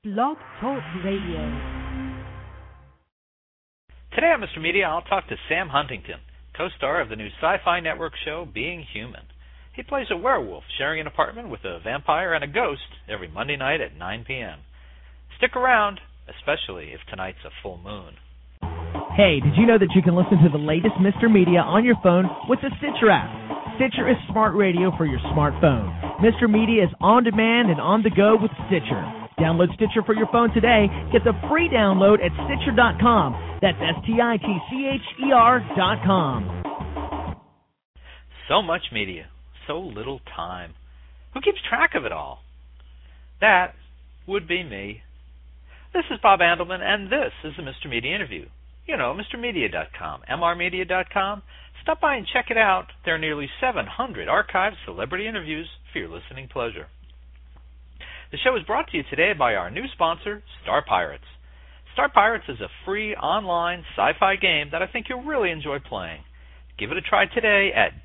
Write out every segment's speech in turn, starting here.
Blog Talk Radio. Today on Mr. Media, I'll talk to Sam Huntington, co-star of the new Sci-Fi Network show Being Human. He plays a werewolf sharing an apartment with a vampire and a ghost every Monday night at 9 p.m. Stick around, especially if tonight's a full moon. Hey, did you know that you can listen to the latest Mr. Media on your phone with the Stitcher app? Stitcher is smart radio for your smartphone. Mr. Media is on demand and on the go with Stitcher. Download Stitcher for your phone today. Get the free download at Stitcher.com. That's STITCHER.com. So much media, so little time. Who keeps track of it all? That would be me. This is Bob Andelman, and this is the Mr. Media Interview. You know, MrMedia.com, MRMedia.com. Stop by and check it out. There are nearly 700 archived celebrity interviews for your listening pleasure. The show is brought to you today by our new sponsor, Star Pirates. Star Pirates is a free online sci-fi game that I think you'll really enjoy playing. Give it a try today at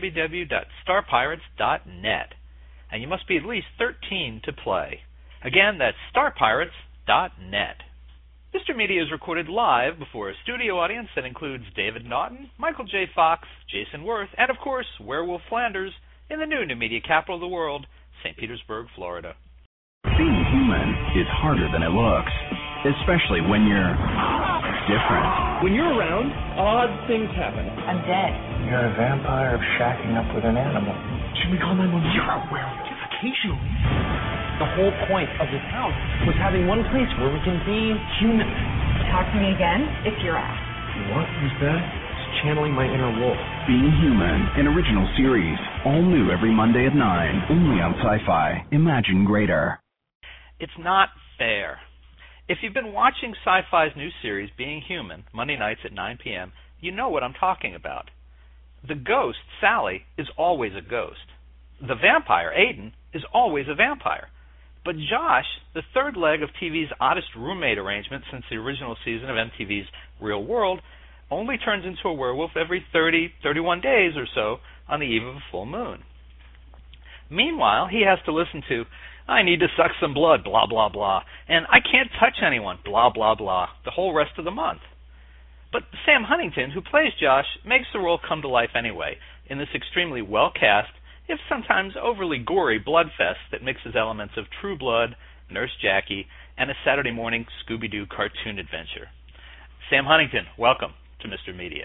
www.starpirates.net. And you must be at least 13 to play. Again, that's starpirates.net. Mr. Media is recorded live before a studio audience that includes David Naughton, Michael J. Fox, Jason Worth, and of course, Werewolf Flanders in the new media capital of the world, St. Petersburg, Florida. Being human is harder than it looks, especially when you're different. When you're around, odd things happen. I'm dead. You're a vampire shacking up with an animal. Should we call 911? You're a werewolf. Occasionally. The whole point of this house was having one place where we can be human. Talk to me again if you're asked. What was that? It's channeling my inner wolf. Being Human, an original series. All new every Monday at 9. Only on Sci-Fi. Imagine greater. It's not fair. If you've been watching Sci-Fi's new series, Being Human, Monday nights at 9 p.m., you know what I'm talking about. The ghost, Sally, is always a ghost. The vampire, Aiden, is always a vampire. But Josh, the third leg of TV's oddest roommate arrangement since the original season of MTV's Real World, only turns into a werewolf every 31 days or so on the eve of a full moon. Meanwhile, he has to listen to, I need to suck some blood, blah, blah, blah, and I can't touch anyone, blah, blah, blah, the whole rest of the month. But Sam Huntington, who plays Josh, makes the role come to life anyway in this extremely well-cast, if sometimes overly gory bloodfest that mixes elements of True Blood, Nurse Jackie, and a Saturday morning Scooby-Doo cartoon adventure. Sam Huntington, welcome to Mr. Media.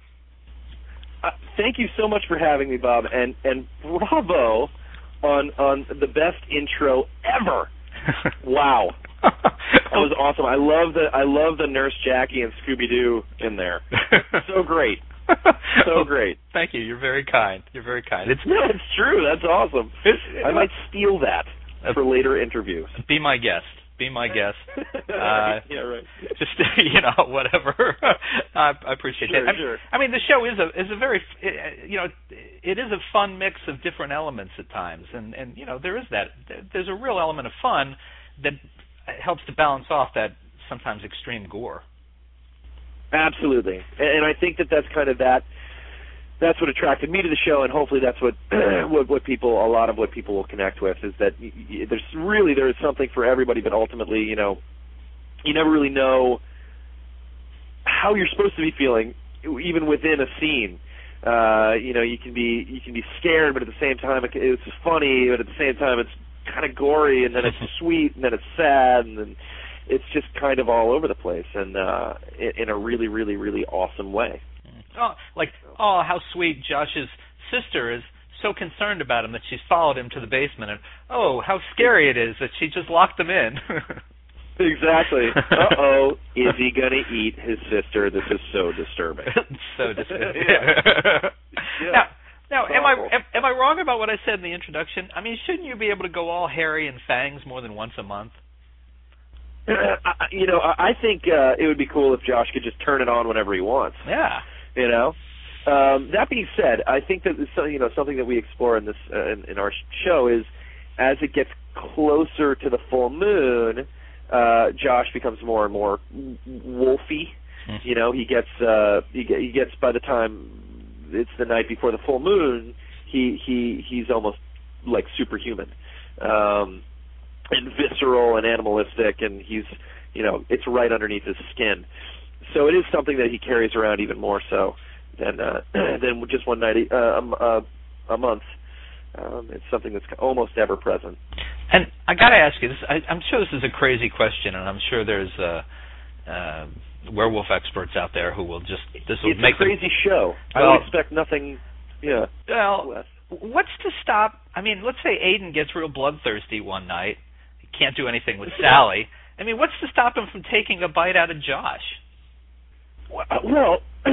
Thank you so much for having me, Bob, and bravo on the best intro ever. Wow. That was awesome. I love the Nurse Jackie and Scooby-Doo in there. So great. So great. Thank you. You're very kind. You're very kind. It's true. That's awesome. I might steal that for later interviews. Be my guest. Be my guest. Yeah, right. Just whatever. I appreciate that. Sure. I mean, the show is a very it is a fun mix of different elements at times, and there is that. There's a real element of fun that helps to balance off that sometimes extreme gore. Absolutely, and I think that's kind of that's what attracted me to the show, and hopefully that's what a lot of what people will connect with is that there is something for everybody, but ultimately, you never really know how you're supposed to be feeling, even within a scene. You can be scared, but at the same time it's funny, but at the same time it's kind of gory, and then it's sweet, and then it's sad, and then it's just kind of all over the place, and in a really, really, really awesome way. How sweet Josh's sister is so concerned about him that she's followed him to the basement, and how scary it is that she just locked him in. Exactly. Uh-oh, is he going to eat his sister? This is so disturbing. So disturbing. Yeah. Now, am I wrong about what I said in the introduction? I mean, shouldn't you be able to go all hairy and fangs more than once a month? I think it would be cool if Josh could just turn it on whenever he wants. Yeah. That being said, I think that something that we explore in this in our show is as it gets closer to the full moon, Josh becomes more and more wolfy. Mm-hmm. He gets by the time it's the night before the full moon, he's almost like superhuman. visceral and animalistic, and he's, it's right underneath his skin. So it is something that he carries around even more so than just one night a month. It's something that's almost ever present. And I got to ask you this. I'm sure this is a crazy question, and I'm sure there's werewolf experts out there who will just It's a crazy show. I would expect nothing. Yeah. Well, less. What's to stop? I mean, let's say Aiden gets real bloodthirsty one night. He can't do anything with Sally. I mean, what's to stop him from taking a bite out of Josh? Well,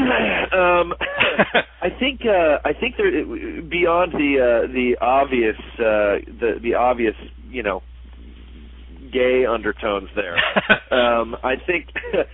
I think there, beyond the obvious gay undertones there. I think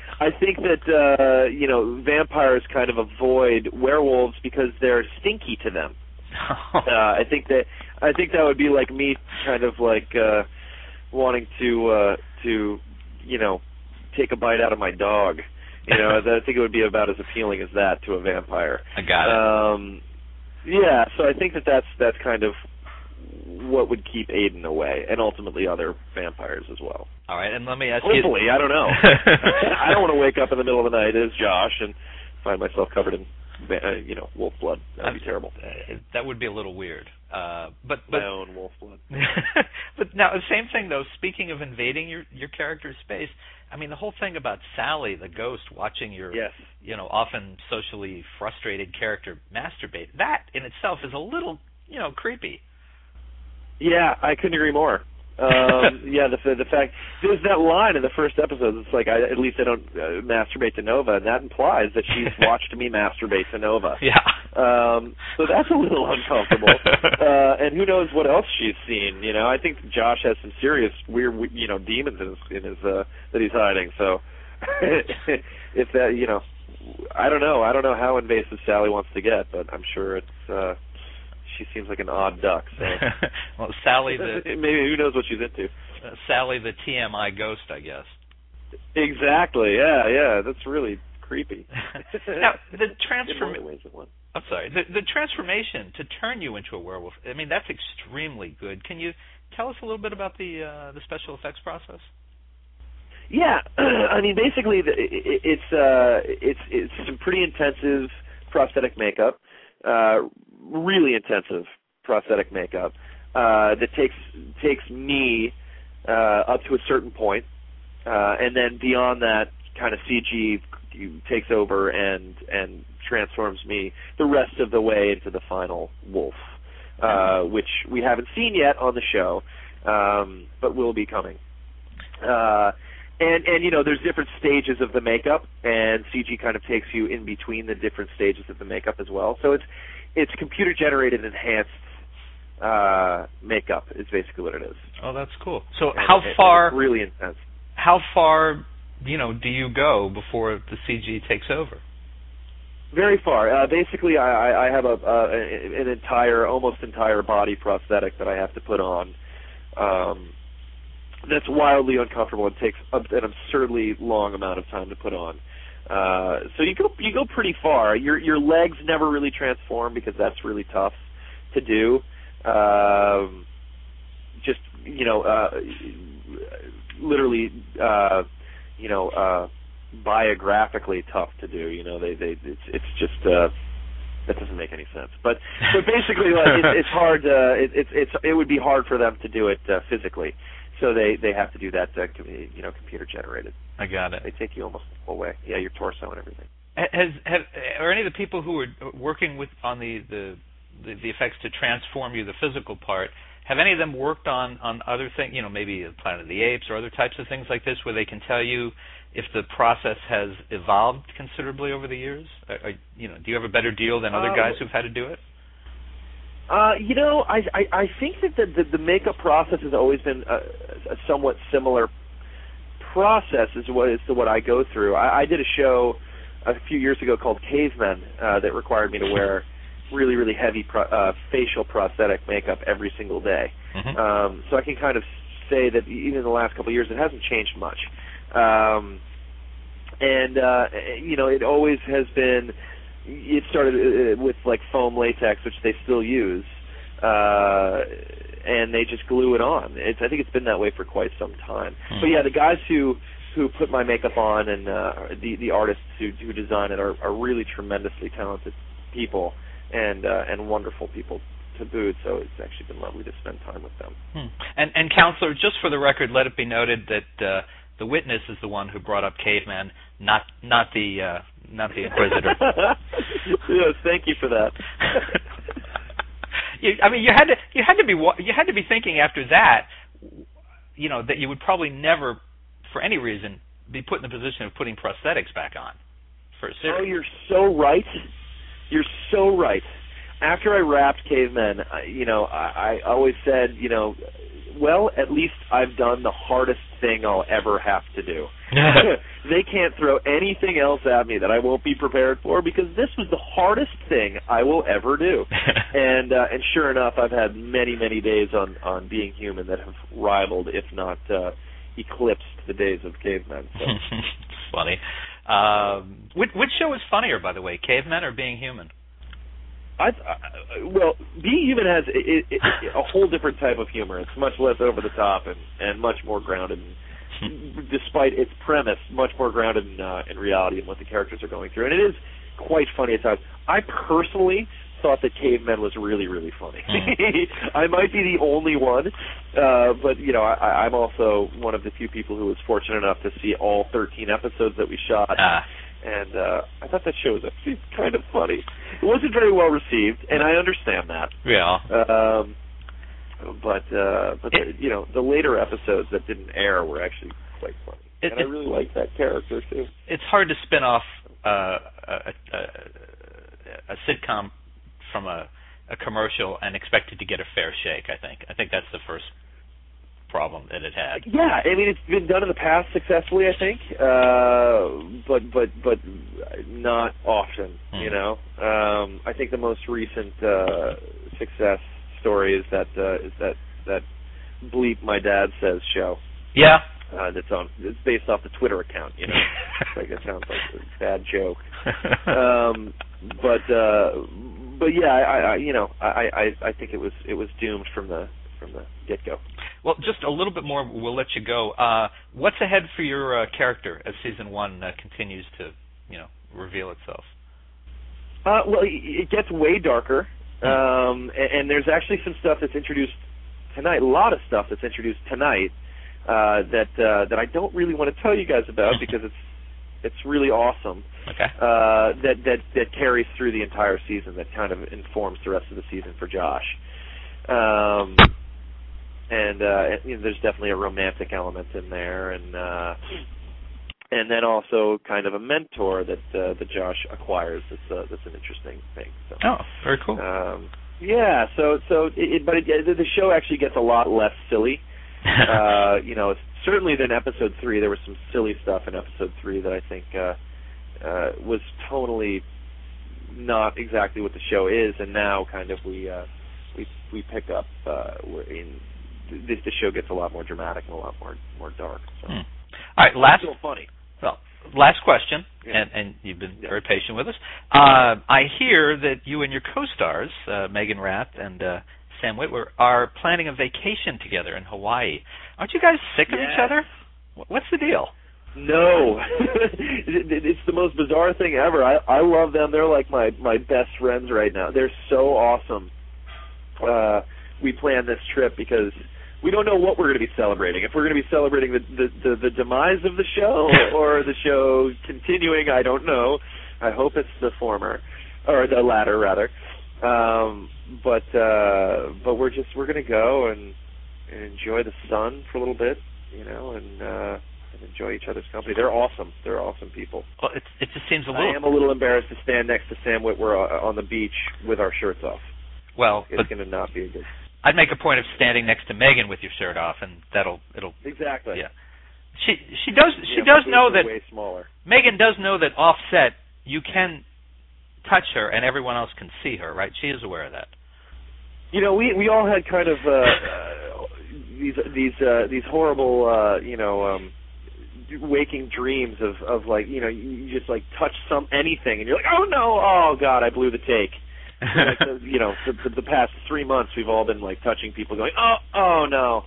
that vampires kind of avoid werewolves because they're stinky to them. I think that would be like me kind of like wanting to take a bite out of my dog. I think it would be about as appealing as that to a vampire. I got it. Yeah, so I think that's kind of what would keep Aiden away, and ultimately other vampires as well. All right, and let me ask you. Hopefully, I don't know. I don't want to wake up in the middle of the night as Josh and find myself covered in, wolf blood. That'd be terrible. That would be a little weird. But my own wolf blood. But now, the same thing though. Speaking of invading your character's space, I mean, the whole thing about Sally, the ghost, watching your, often socially frustrated character masturbate. That in itself is a little, creepy. Yeah, I couldn't agree more. The fact there's that line in the first episode. It's like at least I don't masturbate to Nova, and that implies that she's watched me masturbate to Nova. Yeah. So that's a little uncomfortable. And who knows what else she's seen? I think Josh has some serious weird, demons in his that he's hiding. So if that, I don't know. I don't know how invasive Sally wants to get, but I'm sure it's. She seems like an odd duck. So. Well, Sally, maybe who knows what she's into? Sally, the TMI ghost, I guess. Exactly. Yeah. That's really creepy. Now, the I'm sorry. The transformation to turn you into a werewolf. I mean, that's extremely good. Can you tell us a little bit about the special effects process? Yeah. I mean, basically, it's some pretty intensive prosthetic makeup. Really intensive prosthetic makeup that takes me up to a certain point, and then beyond that, kind of CG takes over and transforms me the rest of the way into the final wolf, which we haven't seen yet on the show, but will be coming. And there's different stages of the makeup, and CG kind of takes you in between the different stages of the makeup as well. So it's computer-generated enhanced makeup is basically what it is. Oh, that's cool. So how far? It's really intense. How far, do you go before the CG takes over? Very far. Basically, I have an almost entire body prosthetic that I have to put on. That's wildly uncomfortable and takes an absurdly long amount of time to put on. So you go pretty far. Your legs never really transform because that's really tough to do. Literally, biographically tough to do. It's just that doesn't make any sense. But basically, it's hard. It would be hard for them to do it physically. So they have to do that, computer generated. I got it. They take you almost the whole way. Yeah, your torso and everything. Are any of the people who are working on the effects to transform you, the physical part, have any of them worked on other things? Maybe Planet of the Apes or other types of things like this, where they can tell you if the process has evolved considerably over the years? Do you have a better deal than other guys who've had to do it? I think that the makeup process has always been a somewhat similar process as to what I go through. I did a show a few years ago called Cavemen that required me to wear really, really heavy facial prosthetic makeup every single day. Mm-hmm. So I can kind of say that even in the last couple of years, it hasn't changed much. It always has been. It started with like foam latex, which they still use, and they just glue it on. I think it's been that way for quite some time. But yeah, the guys who put my makeup on and the artists who design it are really tremendously talented people and wonderful people to boot. So it's actually been lovely to spend time with them. And Counselor, just for the record, let it be noted that the witness is the one who brought up Caveman, not the Inquisitor. Yes, thank you for that. You had to be thinking after that, that you would probably never, for any reason, be put in the position of putting prosthetics back on for a series. Oh, you're so right. You're so right. After I wrapped Cavemen, I always said, well, at least I've done the hardest thing I'll ever have to do. They can't throw anything else at me that I won't be prepared for, because this was the hardest thing I will ever do. And sure enough, I've had many, many days on Being Human that have rivaled, if not eclipsed, the days of Cavemen. So. It's funny. Which show is funnier, by the way, Cavemen or Being Human? Well, Being Human has a whole different type of humor. It's much less over the top and much more grounded. Despite its premise, much more grounded in reality and what the characters are going through. And it is quite funny at times. I personally thought that Cavemen was really, really funny. I might be the only one, but I'm also one of the few people who was fortunate enough to see all 13 episodes that we shot. And I thought that show was actually kind of funny. It wasn't very well received, and I understand that. Yeah. But the later episodes that didn't air were actually quite funny. And I really liked that character too. It's hard to spin off a sitcom from a commercial and expect it to get a fair shake. I think that's the first problem that it had. Yeah, I mean, it's been done in the past successfully, I think, but not often. I think the most recent success story is that Bleep My Dad Says show. Yeah. It's based off the Twitter account. Like it sounds like a bad joke. But yeah, I think it was doomed from the get-go. Well, just a little bit more. We'll let you go. What's ahead for your character as season 1 continues to, reveal itself? Well, it gets way darker, and there's actually some stuff that's introduced tonight. A lot of stuff that's introduced tonight that I don't really want to tell you guys about because it's really awesome. Okay. That carries through the entire season. That kind of informs the rest of the season for Josh. And there's definitely a romantic element in there, and then also kind of a mentor that Josh acquires. That's an interesting thing. So. Oh, very cool. Yeah. So the show actually gets a lot less silly. Certainly than episode 3. There was some silly stuff in episode 3 that I think was tonally not exactly what the show is, and now kind of we pick up the show gets a lot more dramatic and a lot more dark. So. All right, still funny. Well, last question, yeah. and you've been very patient with us. I hear that you and your co-stars, Megan Rath and Sam Witwer, are planning a vacation together in Hawaii. Aren't you guys sick of each other? What's the deal? No. It's the most bizarre thing ever. I love them. They're like my best friends right now. They're so awesome. We planned this trip because we don't know what we're going to be celebrating. If we're going to be celebrating the demise of the show or the show continuing, I don't know. I hope it's the former, or the latter rather. But we're going to go and enjoy the sun for a little bit, and enjoy each other's company. They're awesome. They're awesome people. Well, it just seems a little. I am a little embarrassed to stand next to Sam Witwer on the beach with our shirts off. Well, it's going to not be a good. I'd make a point of standing next to Megan with your shirt off, and it'll exactly. Yeah, she does know that way smaller. Megan does know that offset you can touch her and everyone else can see her, right? She is aware of that. We all had kind of these horrible waking dreams of like you just like touch anything and you're like, oh no, oh god, I blew the take. like the past 3 months, we've all been like touching people, going, oh no,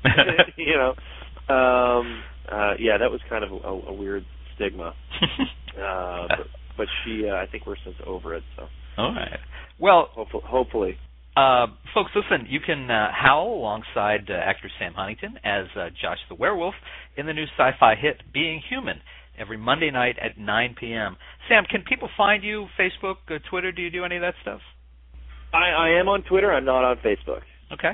yeah, that was kind of a weird stigma. But she, I think we're since over it. So. All right. Well, hopefully. Folks, listen, you can howl alongside actor Sam Huntington as Josh the Werewolf in the new sci-fi hit Being Human every Monday night at 9 p.m. Sam, can people find you? Facebook, Twitter? Do you do any of that stuff? I am on Twitter. I'm not on Facebook. Okay.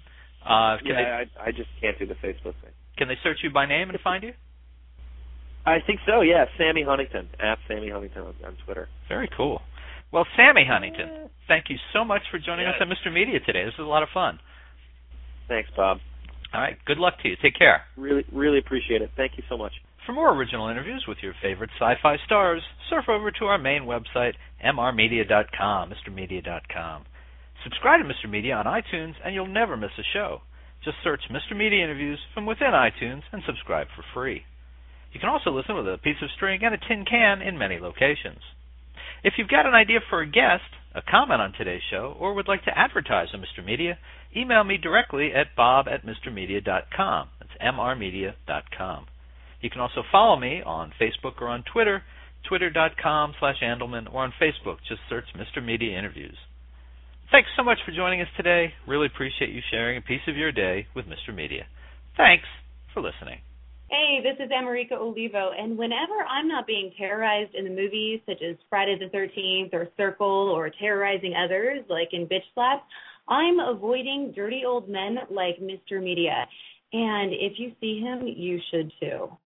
I just can't do the Facebook thing. Can they search you by name and find you? I think so, yeah. Sammy Huntington, at Sammy Huntington on Twitter. Very cool. Well, Sammy Huntington, thank you so much for joining us on Mr. Media today. This was a lot of fun. Thanks, Bob. All right. Good luck to you. Take care. Really, really appreciate it. Thank you so much. For more original interviews with your favorite sci-fi stars, surf over to our main website, mrmedia.com, mrmedia.com. Subscribe to Mr. Media on iTunes, and you'll never miss a show. Just search Mr. Media Interviews from within iTunes and subscribe for free. You can also listen with a piece of string and a tin can in many locations. If you've got an idea for a guest, a comment on today's show, or would like to advertise on Mr. Media, email me directly at bob@mrmedia.com. That's mrmedia.com. You can also follow me on Facebook or on Twitter, twitter.com/Andelman, or on Facebook. Just search Mr. Media Interviews. Thanks so much for joining us today. Really appreciate you sharing a piece of your day with Mr. Media. Thanks for listening. Hey, this is America Olivo, and whenever I'm not being terrorized in the movies, such as Friday the 13th or Circle, or terrorizing others, like in Bitch Slap, I'm avoiding dirty old men like Mr. Media. And if you see him, you should too.